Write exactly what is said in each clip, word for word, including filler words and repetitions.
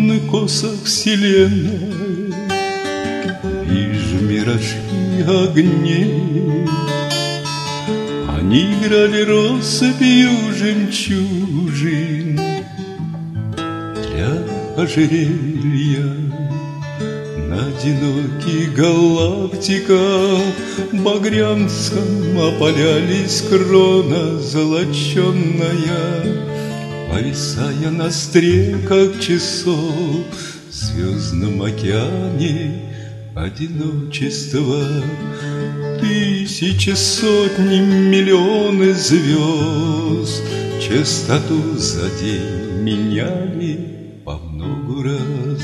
спутанных косах вселенной вижу миражи огней. Они играли россыпью жемчужин для ожерелья. На одиноких галактиках багрянцем опалялись крона золоченная, повисая на стрелках часов в звездном океане одиночества. Тысячи, сотни, миллионы звезд частоту за день меняли по много раз.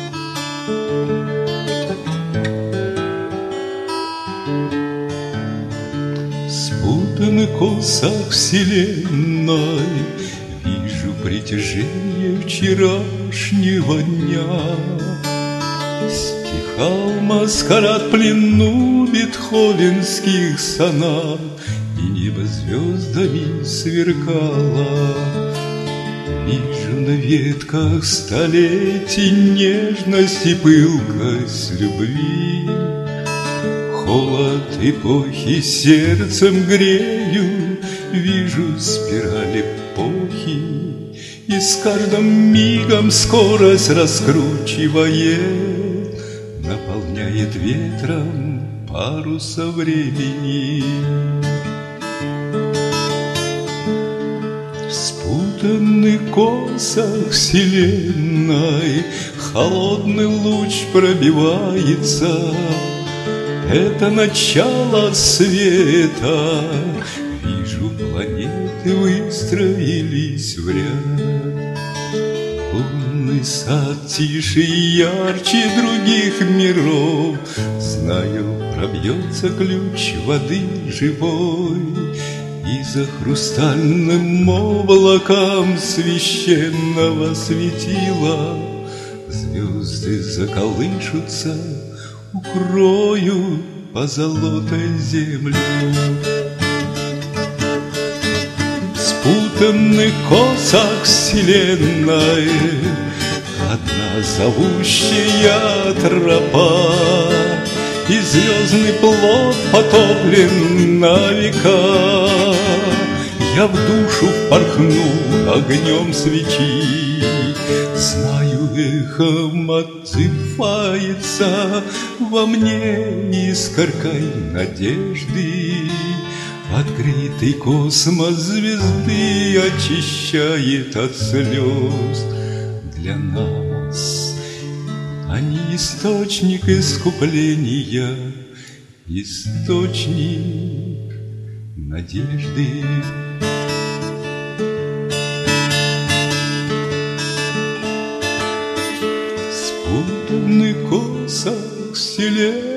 В спутанных косах вселенной вижу притяжение вчерашнего дня. Стихал маскарад в плену бетховенских сонат, и небо звездами сверкало. Вижу на ветках столетий нежность и пылкость любви. Холод эпохи сердцем грею, вижу спираль эпохи, и с каждым мигом скорость раскручивает, наполняет ветром паруса времени. В спутанных косах вселенной холодный луч пробивается. Это начало света. Вижу, планеты выстроились в ряд. Лунный сад тише и ярче других миров. Знаю, пробьется ключ воды живой, и за хрустальным облаком священного светила звезды заколышутся, укрою позолотой землю. В спутанных косах вселенной одна зовущая тропа, и звездный плод потоплен на века. Я в душу впорхну огнем свечи, знаю, эхом отзывается во мне искоркой надежды. Открытый космос звезды очищает от слез. Для нас они источник искупления, источник надежды. В спутанных косах вселенной